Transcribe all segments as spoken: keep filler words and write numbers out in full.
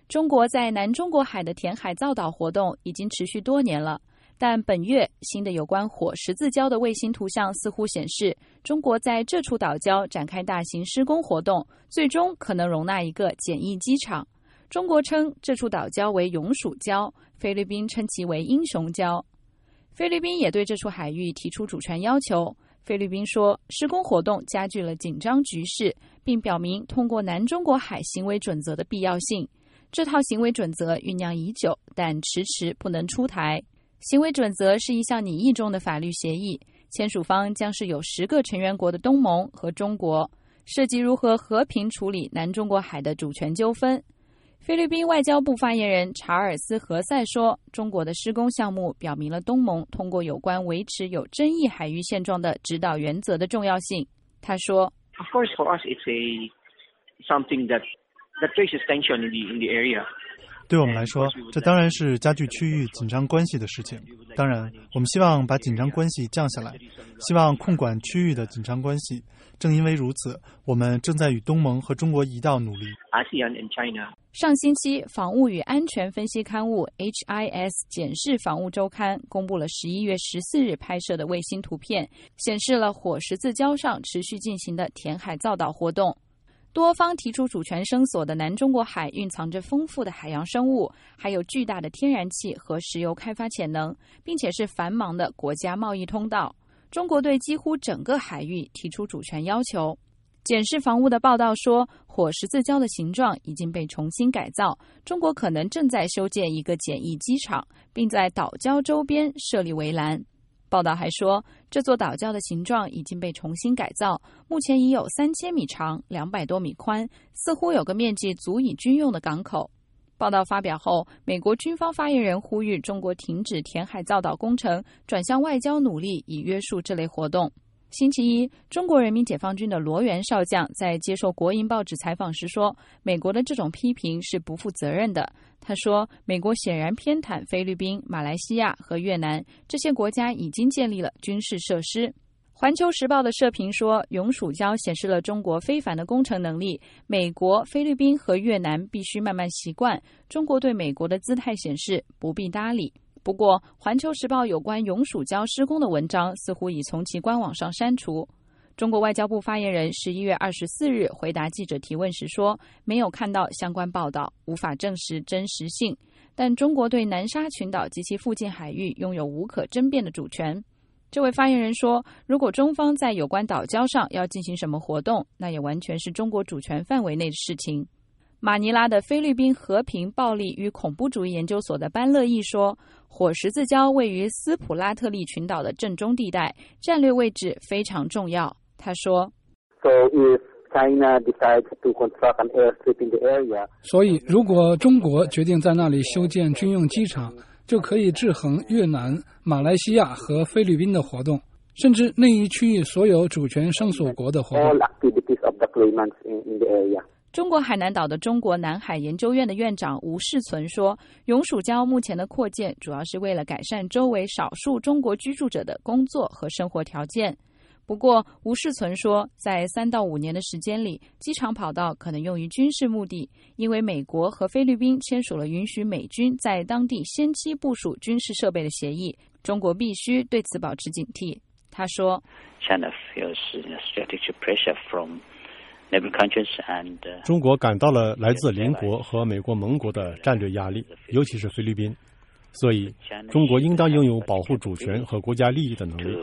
中国在南中国海的填海造岛活动已经持续多年了，但本月新的有关火十字礁的卫星图像似乎显示，中国在这处岛礁展开大型施工活动，最终可能容纳一个简易机场。中国称这处岛礁为永暑礁，菲律宾称其为英雄礁。菲律宾也对这处海域提出主权要求。菲律宾说，施工活动加剧了紧张局势，并表明通过南中国海行为准则的必要性。这套行为准则酝酿已久，但迟迟不能出台。行为准则是一项拟议中的法律协议，签署方将是有十个成员国的东盟和中国，涉及如何和平处理南中国海的主权纠纷。菲律宾外交部发言人查尔斯·何塞说，中国的施工项目表明了东盟通过有关维持有争议海域现状的指导原则的重要性。他说 Of course, for us, it's a something that that raises tension in the in the area. 对我们来说，这当然是加剧区域紧张关系的事情。当然，我们希望把紧张关系降下来，希望控管区域的紧张关系。正因为如此，我们正在与东盟和中国一道努力。 ASEAN and China. 上星期，防务与安全分析刊物 H I S 检视防务周刊公布了十一月十四日拍摄的卫星图片，显示了火十字礁上持续进行的填海造岛活动。多方提出主权声索的南中国海蕴藏着丰富的海洋生物，还有巨大的天然气和石油开发潜能，并且是繁忙的国家贸易通道。中国对几乎整个海域提出主权要求。检视防务的报道说，火十字礁的形状已经被重新改造，中国可能正在修建一个简易机场，并在岛礁周边设立围栏。报道还说，这座岛礁的形状已经被重新改造，目前已有三千米长、两百多米宽，似乎有个面积足以军用的港口。报道发表后，美国军方发言人呼吁中国停止填海造岛工程，转向外交努力以约束这类活动。星期一，中国人民解放军的罗源少将在接受国营报纸采访时说，美国的这种批评是不负责任的。他说，美国显然偏袒菲律宾、马来西亚和越南，这些国家已经建立了军事设施。环球时报的社评说，永暑礁显示了中国非凡的工程能力，美国、菲律宾和越南必须慢慢习惯。中国对美国的姿态显示不必搭理。不过，环球时报有关永暑礁施工的文章似乎已从其官网上删除。中国外交部发言人十一月二十四日回答记者提问时说，没有看到相关报道，无法证实真实性。但中国对南沙群岛及其附近海域拥有无可争辩的主权。这位发言人说，如果中方在有关岛礁上要进行什么活动，那也完全是中国主权范围内的事情。马尼拉的菲律宾和平、暴力与恐怖主义研究所的班乐义说，火十字礁位于斯普拉特利群岛的正中地带，战略位置非常重要。他说 So if China decides to construct an airstrip in the area, 所以如果中国决定在那里修建军用机场，就可以制衡越南、马来西亚和菲律宾的活动，甚至那一区域所有主权声索国的活动。 all activities of the claimants in, in the area. 中国海南岛的中国南海研究院的院长吴世存说，永暑礁目前的扩建主要是为了改善周围少数中国居住者的工作和生活条件。不过，吴世存说，在三到五年的时间里，机场跑道可能用于军事目的，因为美国和菲律宾签署了允许美军在当地先期部署军事设备的协议，中国必须对此保持警惕。他说 China feels strategic pressure from neighboring countries and 中国感到了来自邻国和美国盟国的战略压力，尤其是菲律宾。所以，中国应当拥有保护主权和国家利益的能力。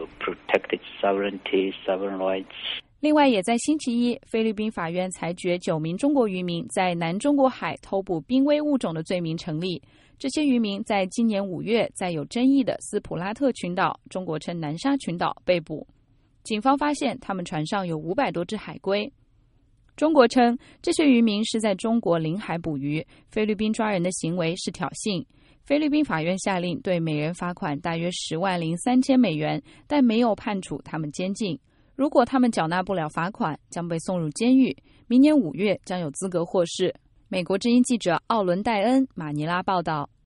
另外，也在星期一，菲律宾法院裁决九名中国渔民在南中国海偷捕濒危物种的罪名成立。这些渔民在今年五月在有争议的斯普拉特群岛（中国称南沙群岛）被捕。警方发现他们船上有五百多只海龟。中国称这些渔民是在中国领海捕鱼，菲律宾抓人的行为是挑衅。菲律宾法院下令对每人罚款大约十万零三千美元，但没有判处他们监禁。如果他们缴纳不了罚款，将被送入监狱。明年五月将有资格获释。美国之音记者奥伦戴恩，马尼拉报道。